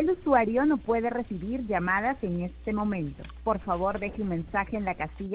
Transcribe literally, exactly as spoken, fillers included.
El usuario no puede recibir llamadas en este momento. Por favor, deje un mensaje en la casilla